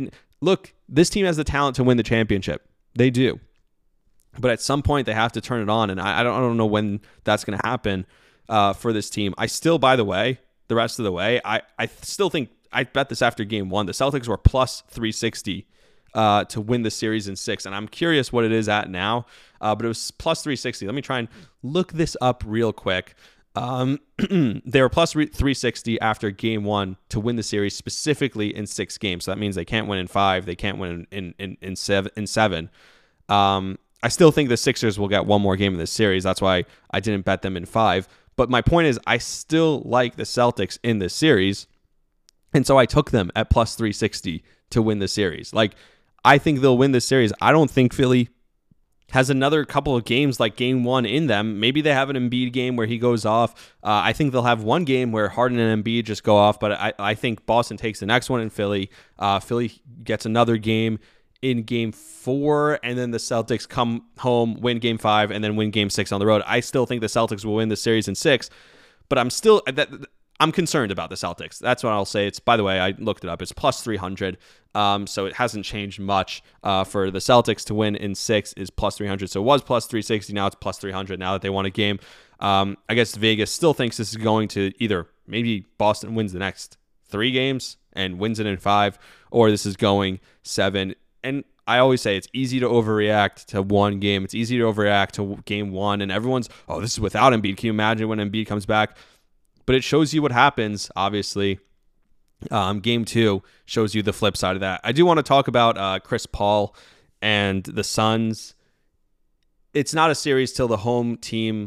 look, this team has the talent to win the championship. They do. But at some point, they have to turn it on, and I, I, don't, I don't know when that's going to happen uh, for this team. I still, by the way, the rest of the way, I, I still think, I bet this after game one, the Celtics were plus three sixty uh, to win the series in six, and I'm curious what it is at now, uh, but it was plus three sixty. Let me try and look this up real quick. Um, they were plus three sixty after game one to win the series, specifically in six games. So that means they can't win in five. They can't win in, in, in, seven. In seven. Um, I still think the Sixers will get one more game in this series. That's why I didn't bet them in five. But my point is, I still like the Celtics in this series. And so I took them at plus three sixty to win the series. Like, I think they'll win this series. I don't think Philly has another couple of games like game one in them. Maybe they have an Embiid game where he goes off. Uh, I think they'll have one game where Harden and Embiid just go off. But I, I think Boston takes the next one in Philly. Uh, Philly gets another game in game four, and then the Celtics come home, win game five, and then win game six on the road. I still think the Celtics will win the series in six, but I'm still that I'm concerned about the Celtics. That's what I'll say. It's, by the way, I looked it up. It's plus three hundred, um, so it hasn't changed much. Uh, for the Celtics to win in six is plus three hundred. So it was plus three sixty. Now it's plus three hundred. Now that they won a game, um, I guess Vegas still thinks this is going to either maybe Boston wins the next three games and wins it in five, or this is going seven. And I always say it's easy to overreact to one game. It's easy to overreact to game one. And everyone's, oh, this is without Embiid. Can you imagine when Embiid comes back? But it shows you what happens, obviously. Um, game two shows you the flip side of that. I do want to talk about uh, Chris Paul and the Suns. It's not a series till the home team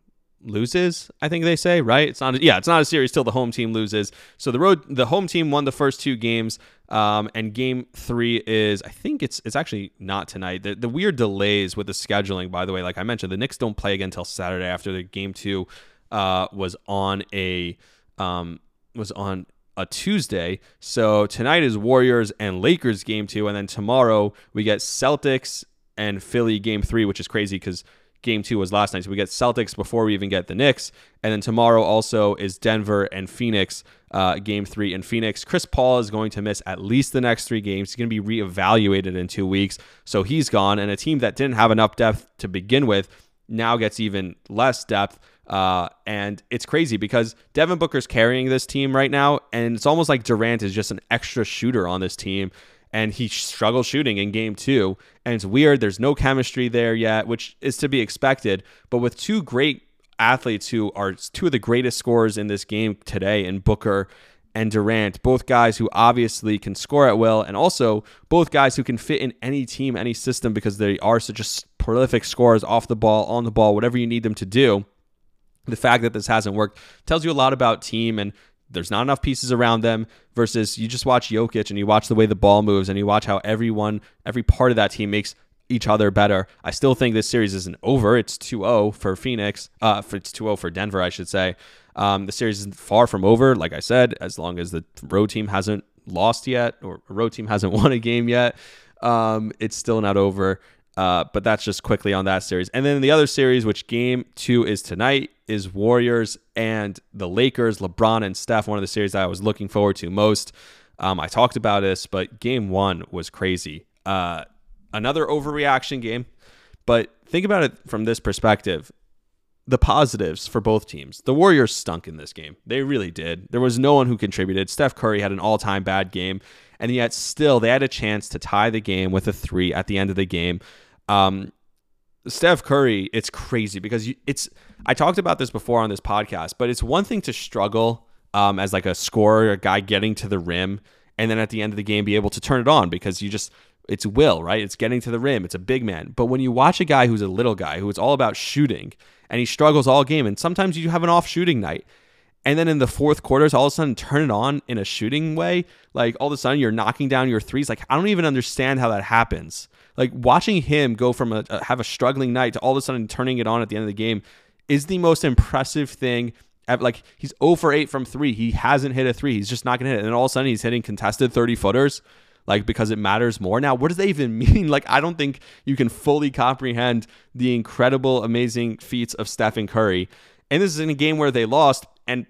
loses, I think they say, right? It's not. A, yeah, it's not a series till the home team loses. So the road, the home team won the first two games, um, and game three is, I think it's it's actually not tonight. The the weird delays with the scheduling, by the way, like I mentioned, the Knicks don't play again until Saturday after the game two uh, was on a um, was on a Tuesday. So tonight is Warriors and Lakers game two, and then tomorrow we get Celtics and Philly game three, which is crazy because game two was last night. So we get Celtics before we even get the Knicks. And then tomorrow also is Denver and Phoenix, uh, game three in Phoenix. Chris Paul is going to miss at least the next three games. He's going to be reevaluated in two weeks. So he's gone. And a team that didn't have enough depth to begin with now gets even less depth. Uh, and it's crazy because Devin Booker's carrying this team right now. And it's almost like Durant is just an extra shooter on this team. And he struggled shooting in game two. And it's weird. There's no chemistry there yet, which is to be expected. But with two great athletes who are two of the greatest scorers in this game today, in Booker and Durant, both guys who obviously can score at will, and also both guys who can fit in any team, any system, because they are such a prolific scorers off the ball, on the ball, whatever you need them to do. The fact that this hasn't worked tells you a lot about team, and there's not enough pieces around them versus you just watch Jokic and you watch the way the ball moves and you watch how everyone, every part of that team makes each other better. I still think this series isn't over. It's two oh for Phoenix. Uh, for, it's two oh for Denver, I should say. Um, the series is far from over, like I said, as long as the road team hasn't lost yet or a road team hasn't won a game yet. Um, it's still not over. Uh, but that's just quickly on that series. And then the other series, which game two is tonight, is Warriors and the Lakers, LeBron and Steph, one of the series that I was looking forward to most. Um, I talked about this, but game one was crazy. Uh, another overreaction game. But think about it from this perspective. The positives for both teams. The Warriors stunk in this game. They really did. There was no one who contributed. Steph Curry had an all-time bad game, and yet still they had a chance to tie the game with a three at the end of the game. Um, Steph Curry, it's crazy because you, it's, I talked about this before on this podcast, but it's one thing to struggle um, as like a scorer, a guy getting to the rim, and then at the end of the game be able to turn it on because you just, it's will, right? It's getting to the rim. It's a big man. But when you watch a guy who's a little guy, who is all about shooting, and he struggles all game, and sometimes you have an off shooting night, and then in the fourth quarters, all of a sudden turn it on in a shooting way, like all of a sudden you're knocking down your threes. Like, I don't even understand how that happens. Like, watching him go from a, a have a struggling night to all of a sudden turning it on at the end of the game is the most impressive thing. Like, he's oh for eight from three. He hasn't hit a three. He's just not going to hit it. And then all of a sudden he's hitting contested thirty-footers, like, because it matters more. Now, what does that even mean? Like, I don't think you can fully comprehend the incredible, amazing feats of Stephen Curry. And this is in a game where they lost. And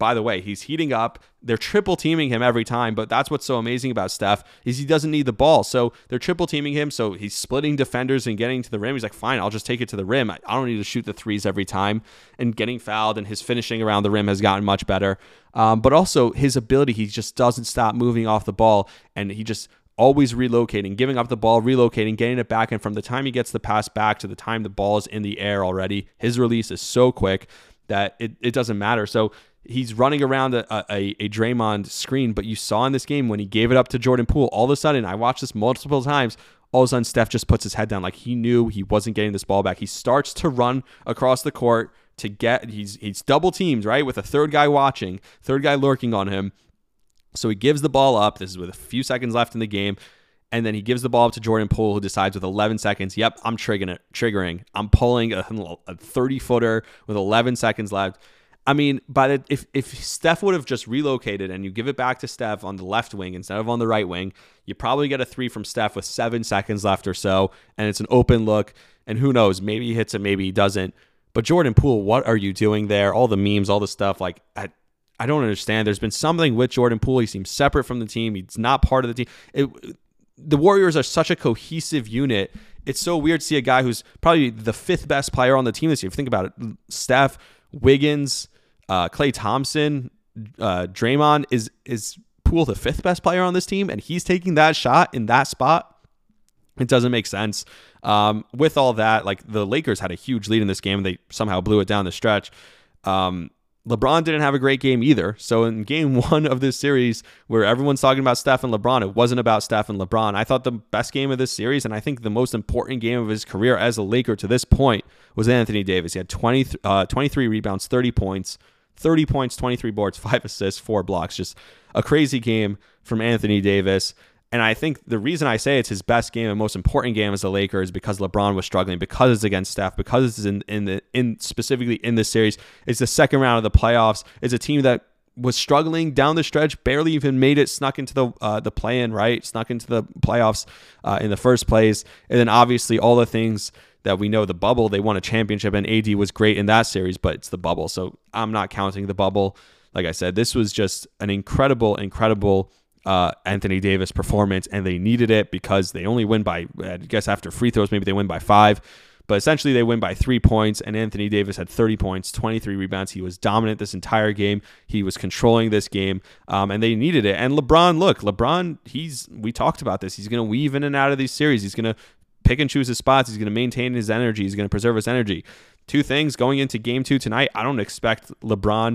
by the way, he's heating up. They're triple teaming him every time, but that's what's so amazing about Steph is he doesn't need the ball. So they're triple teaming him, so he's splitting defenders and getting to the rim. He's like, fine, I'll just take it to the rim. I don't need to shoot the threes every time. And getting fouled, and his finishing around the rim has gotten much better. Um, but also his ability, he just doesn't stop moving off the ball, and he just always relocating, giving up the ball, relocating, getting it back. And from the time he gets the pass back to the time the ball is in the air already, his release is so quick that it, it doesn't matter. So he's running around a, a, a Draymond screen, but you saw in this game when he gave it up to Jordan Poole, all of a sudden, I watched this multiple times, all of a sudden Steph just puts his head down like he knew he wasn't getting this ball back. He starts to run across the court to get, he's he's double teamed, right, with a third guy watching, third guy lurking on him. So he gives the ball up. This is with a few seconds left in the game. And then he gives the ball up to Jordan Poole, who decides with eleven seconds, yep, I'm triggering it. Triggering. I'm pulling a thirty-footer with eleven seconds left. I mean, by the, if, if Steph would have just relocated and you give it back to Steph on the left wing instead of on the right wing, you probably get a three from Steph with seven seconds left or so, and it's an open look. And who knows, maybe he hits it, maybe he doesn't. But Jordan Poole, what are you doing there? All the memes, all the stuff, like, I, I don't understand. There's been something with Jordan Poole. He seems separate from the team. He's not part of the team. It, the Warriors are such a cohesive unit. It's so weird to see a guy who's probably the fifth best player on the team this year. If you think about it, Steph, Wiggins, uh, Klay Thompson, uh, Draymond, is is Poole the fifth best player on this team, and he's taking that shot in that spot? It doesn't make sense. Um, with all that, like the Lakers had a huge lead in this game, and they somehow blew it down the stretch. Um, LeBron didn't have a great game either. So in game one of this series, where everyone's talking about Steph and LeBron, it wasn't about Steph and LeBron. I thought the best game of this series, and I think the most important game of his career as a Laker to this point, was Anthony Davis. He had twenty, uh, twenty-three rebounds, thirty points, thirty points, twenty-three boards, five assists, four blocks. Just a crazy game from Anthony Davis. And I think the reason I say it's his best game and most important game as a Laker is because LeBron was struggling, because it's against Steph, because it's in, in the in specifically in this series. It's the second round of the playoffs. It's a team that was struggling down the stretch, barely even made it, snuck into the uh, the play-in, right? Snuck into the playoffs uh, in the first place. And then obviously all the things that we know, the bubble, they won a championship, and A D was great in that series, but it's the bubble. So I'm not counting the bubble. Like I said, this was just an incredible, incredible Uh, Anthony Davis performance, and they needed it because they only win by, I guess after free throws, maybe they win by five, but essentially they win by three points, and Anthony Davis had thirty points, twenty-three rebounds. He was dominant this entire game. He was controlling this game, um, and they needed it. And LeBron, look, LeBron, he's, we talked about this, he's going to weave in and out of these series. He's going to pick and choose his spots. He's going to maintain his energy. He's going to preserve his energy. Two things going into game two tonight, I don't expect LeBron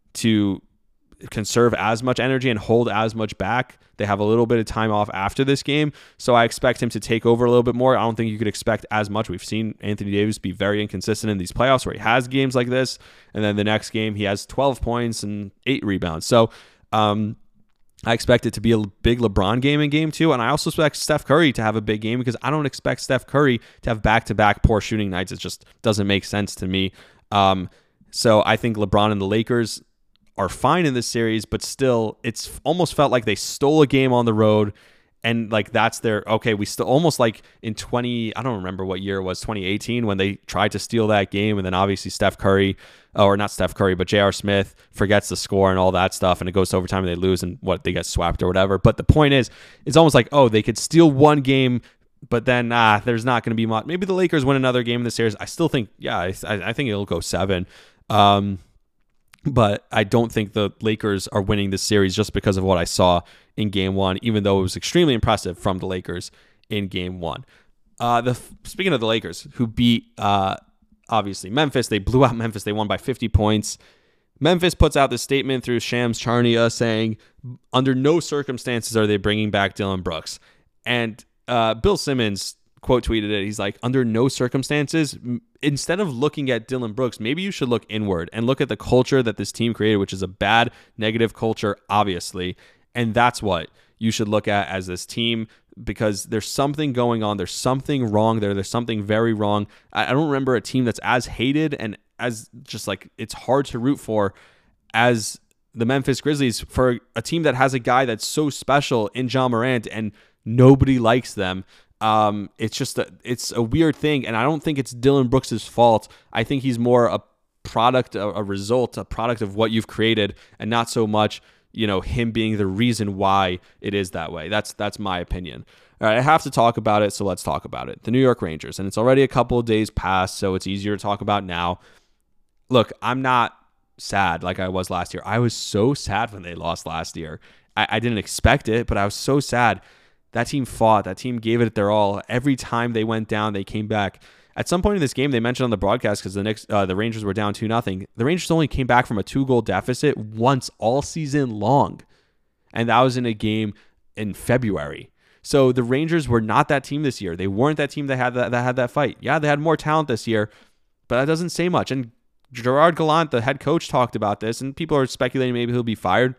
to conserve as much energy and hold as much back. They have a little bit of time off after this game, so I expect him to take over a little bit more. I don't think you could expect as much. We've seen Anthony Davis be very inconsistent in these playoffs where he has games like this, and then the next game he has twelve points and eight rebounds. So um, I expect it to be a big LeBron game in game two, and I also expect Steph Curry to have a big game because I don't expect Steph Curry to have back-to-back poor shooting nights. It just doesn't make sense to me. Um, so I think LeBron and the Lakers are fine in this series, but still it's almost felt like they stole a game on the road, and like that's their, okay, we still almost like in twenty, I don't remember what year it was, twenty eighteen, when they tried to steal that game, and then obviously Steph Curry, or not Steph Curry, but J R Smith forgets the score and all that stuff, and it goes to overtime and they lose and what, they get swept or whatever. But the point is, it's almost like, oh, they could steal one game, but then ah, there's not going to be much. Maybe the Lakers win another game in the series. I still think, yeah, I, I think it'll go seven. Um, But I don't think the Lakers are winning this series just because of what I saw in game one, even though it was extremely impressive from the Lakers in game one. Uh, the Speaking of the Lakers, who beat, uh, obviously, Memphis, they blew out Memphis. They won by fifty points. Memphis puts out this statement through Shams Charania saying, under no circumstances are they bringing back Dillon Brooks. And uh, Bill Simmons quote tweeted it. He's like, under no circumstances, instead of looking at Dillon Brooks, maybe you should look inward and look at the culture that this team created, which is a bad, negative culture, obviously. And that's what you should look at as this team, because there's something going on. There's something wrong there. There's something very wrong. I don't remember a team that's as hated and as just like it's hard to root for as the Memphis Grizzlies, for a team that has a guy that's so special in Ja Morant and nobody likes them. Um, it's just a, it's a weird thing, and I don't think it's Dillon Brooks' fault. I think he's more a product, a, a result, a product of what you've created, and not so much, you know, him being the reason why it is that way. That's that's my opinion. All right, I have to talk about it, so let's talk about it. The New York Rangers, and it's already a couple of days past, so it's easier to talk about now. Look, I'm not sad like I was last year. I was so sad when they lost last year. I, I didn't expect it, but I was so sad. That team fought. That team gave it their all. Every time they went down, they came back. At some point in this game, they mentioned on the broadcast, because the Knicks, uh, the Rangers were down two nothing. The Rangers only came back from a two-goal deficit once all season long, and that was in a game in February. So the Rangers were not that team this year. They weren't that team that had that, that had that fight. Yeah, they had more talent this year, but that doesn't say much. And Gerard Gallant, the head coach, talked about this, and people are speculating maybe he'll be fired.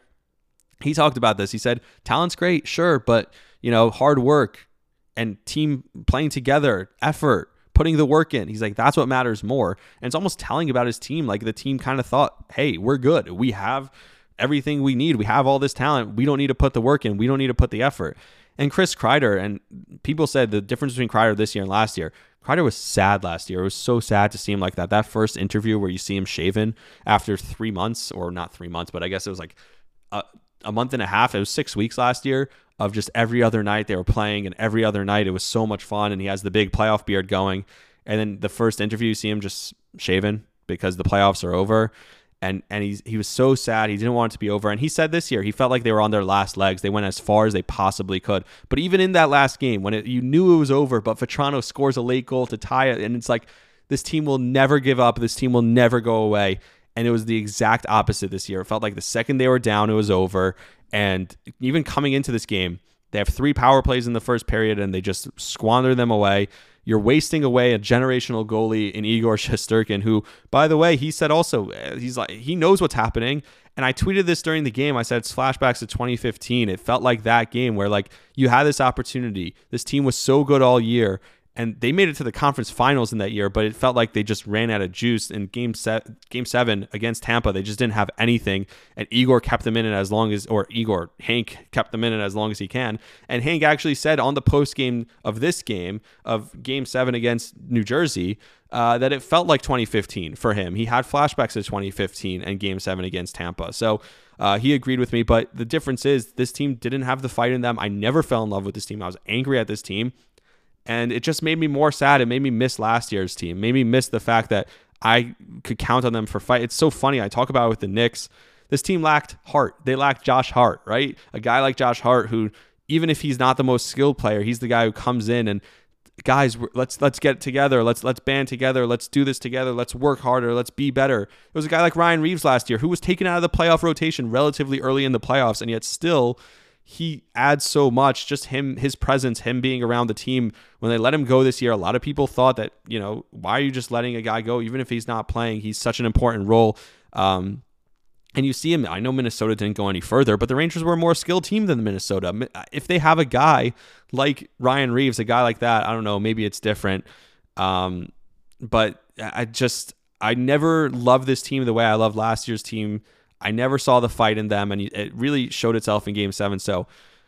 He talked about this. He said, talent's great, sure, but, you know, hard work and team playing together, effort, putting the work in. He's like, that's what matters more. And it's almost telling about his team. Like, the team kind of thought, hey, we're good. We have everything we need. We have all this talent. We don't need to put the work in. We don't need to put the effort. And Chris Kreider, and people said the difference between Kreider this year and last year, Kreider was sad last year. It was so sad to see him like that. That first interview where you see him shaven after three months, or not three months, but I guess it was like a, a month and a half. It was six weeks last year of just every other night they were playing, and every other night it was so much fun, and he has the big playoff beard going. And then the first interview, you see him just shaven because the playoffs are over. And and he's, he was so sad. He didn't want it to be over. And he said this year, he felt like they were on their last legs. They went as far as they possibly could. But even in that last game, when it, you knew it was over, but Vetrano scores a late goal to tie it, and it's like, this team will never give up. This team will never go away. And it was the exact opposite this year. It felt like the second they were down, it was over. And even coming into this game, they have three power plays in the first period, and they just squander them away. You're wasting away a generational goalie in Igor Shesterkin, who, by the way, he said also, he's like, he knows what's happening. And I tweeted this during the game. I said, it's flashbacks to twenty fifteen. It felt like that game where, like, you had this opportunity. This team was so good all year, and they made it to the conference finals in that year, but it felt like they just ran out of juice in game se- game seven against Tampa. They just didn't have anything, and Igor kept them in it as long as, or Igor, Hank kept them in it as long as he can. And Hank actually said on the post game of this game, of game seven against New Jersey, uh, that it felt like twenty fifteen for him. He had flashbacks to twenty fifteen and game seven against Tampa. So uh, he agreed with me, but the difference is this team didn't have the fight in them. I never fell in love with this team. I was angry at this team. And it just made me more sad. It made me miss last year's team. It made me miss the fact that I could count on them for fight. It's so funny. I talk about it with the Knicks. This team lacked heart. They lacked Josh Hart, right? A guy like Josh Hart, who, even if he's not the most skilled player, he's the guy who comes in and, guys, let's let's get together. Let's let's band together. Let's do this together. Let's work harder. Let's be better. It was a guy like Ryan Reeves last year who was taken out of the playoff rotation relatively early in the playoffs, and yet still he adds so much. Just him, his presence, him being around the team. When they let him go this year, a lot of people thought that, you know, why are you just letting a guy go? Even if he's not playing, he's such an important role. Um, and you see him, I know Minnesota didn't go any further, but the Rangers were a more skilled team than Minnesota. If they have a guy like Ryan Reeves, a guy like that, I don't know, maybe it's different. Um, but I just, I never loved this team the way I loved last year's team. I never saw the fight in them, and it really showed itself in game seven. So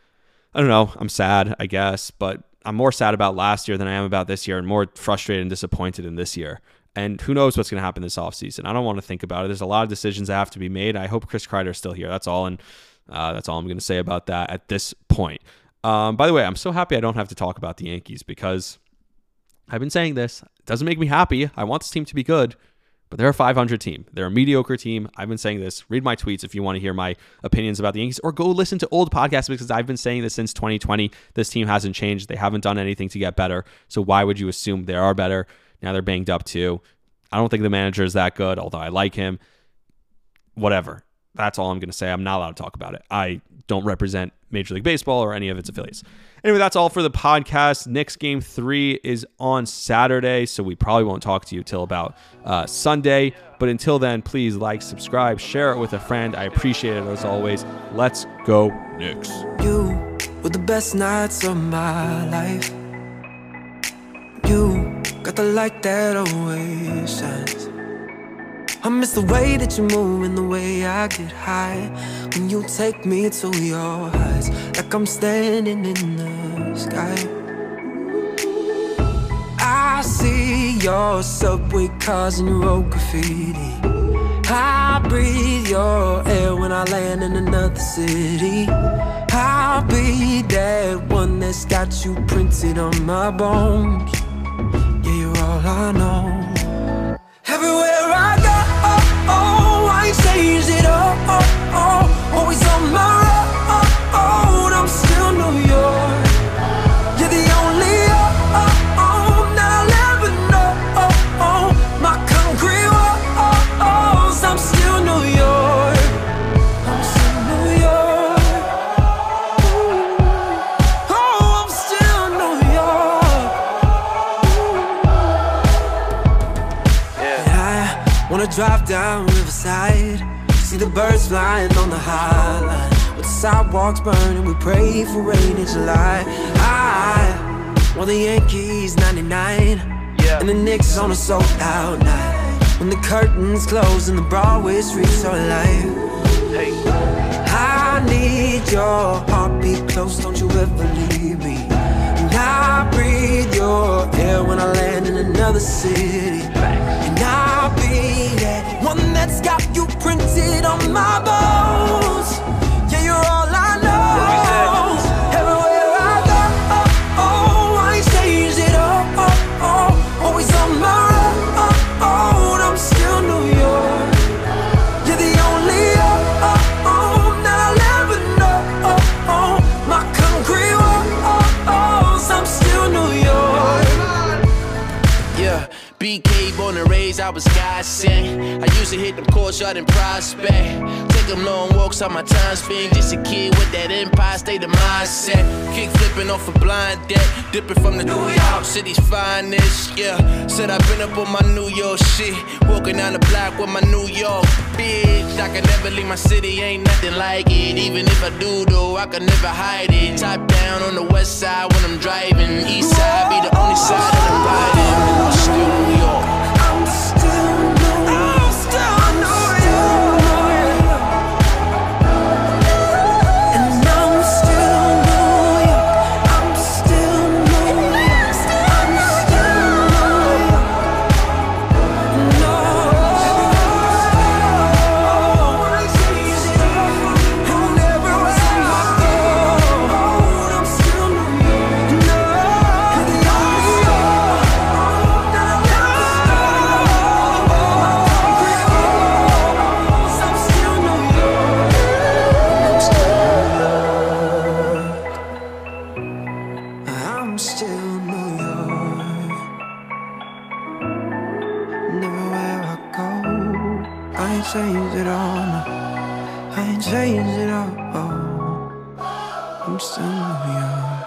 I don't know. I'm sad, I guess, but I'm more sad about last year than I am about this year, and more frustrated and disappointed in this year. And who knows what's going to happen this offseason. I don't want to think about it. There's a lot of decisions that have to be made. I hope Chris Kreider is still here. That's all. And uh, that's all I'm going to say about that at this point. Um, by the way, I'm so happy I don't have to talk about the Yankees, because I've been saying this. It doesn't make me happy. I want this team to be good. But they're a five hundred team. They're a mediocre team. I've been saying this. Read my tweets if you want to hear my opinions about the Yankees, or go listen to old podcasts, because I've been saying this since twenty twenty. This team hasn't changed. They haven't done anything to get better. So why would you assume they are better? Now they're banged up too. I don't think the manager is that good, although I like him. Whatever. That's all I'm going to say. I'm not allowed to talk about it. I don't represent Major League Baseball or any of its affiliates. Anyway, that's all for the podcast. Knicks game three is on Saturday, so we probably won't talk to you till about uh, Sunday. But until then, please like, subscribe, share it with a friend. I appreciate it as always. Let's go Knicks. You were the best nights of my life. You got the light that always shines. I miss the way that you move and the way I get high when you take me to your heights, like I'm standing in the sky. I see your subway cars and your old graffiti. breathe your air when I land in another city. I'll be that one that's got you printed on my bones. Yeah, you're all I know. Everywhere I go, oh, oh, I ain't changed it, oh, oh, oh. Always on my road, I'm still New York. You're the only, oh, oh, oh, that I'll ever know, oh, oh. My concrete walls, I'm still New York. I'm still New York. Ooh. Oh, I'm still New York. Ooh. Yeah. I wanna drive down Riverside, see the birds flying on the High Line. With the sidewalks burning, we pray for rain in July. I want the Yankees ninety-nine, yeah, and the Knicks on a sold out night. When the curtains close and the Broadway streets are alive. Hey. I need your heartbeat close, don't you ever leave me. And I breathe your air when I land in another city. And I'll be that one that's got you printed on my bones. Yeah, you're all I know. Everywhere I go, oh, oh, I ain't changed it, oh, oh, oh. Always on my road, I'm still New York. You're the only, oh, oh, oh, that I'll ever know, oh, oh. My concrete walls, I'm still New York. Yeah, B K born and raised, I was God sent. I used to hit them courts out in Prospect. Take them long walks on my time spent. Just a kid with that Empire State of mindset. Kick flipping off a blind deck, dipping from the New York City's finest. Yeah, said I've been up on my New York shit. Walking down the block with my New York bitch. I can never leave my city, ain't nothing like it. Even if I do though, I can never hide it. Top down on the west side when I'm driving. East side be the only side that I'm riding. I'm still New York. I'm still New York. I'm still New York. And I'm still New York. I'm still New York. I'm still New York. No. And everywhere I go, I'm still New York. No. You're the only one that I'll I'm still New York. I'm still New York. And everywhere I go, I ain't changed it all. No. I ain't changed it all. I'm still New York.